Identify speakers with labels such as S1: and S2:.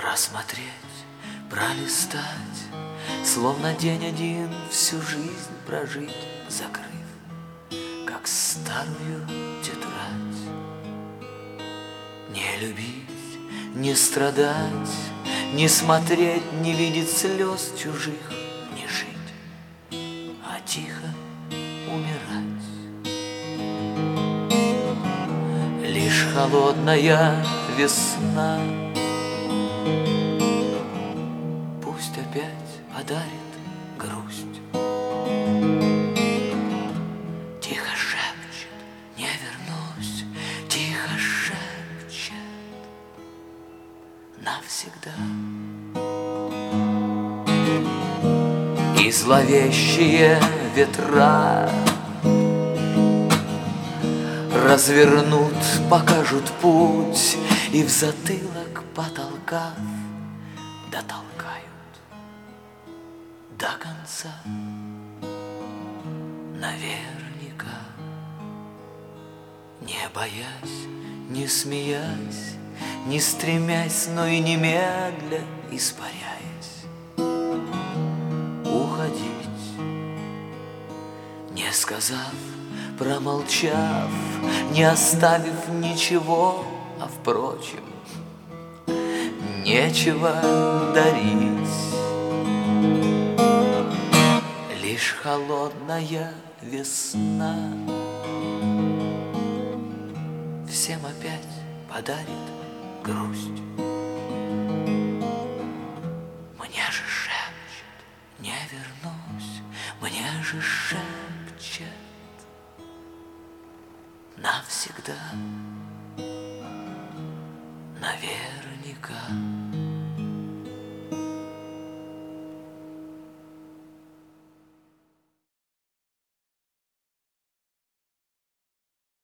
S1: Просмотреть, пролистать, словно день один всю жизнь прожить, закрыв, как старую тетрадь. Не любить, не страдать, не смотреть, не видеть слез чужих, не жить, а тихо умирать. Лишь холодная весна пусть опять подарит грусть. Тихо шепчет, не вернусь, тихо шепчет навсегда. И зловещие ветра развернут, покажут путь, и в затылок потолкав дотолкают до конца. Наверняка, не боясь, не смеясь, не стремясь, но и немедля испаряясь, уходить, не сказав, промолчав, не оставив ничего, а впрочем, нечего дарить. Лишь холодная весна всем опять подарит грусть. Мне же шепчет, не вернусь, мне же шепчет навсегда, наверняка.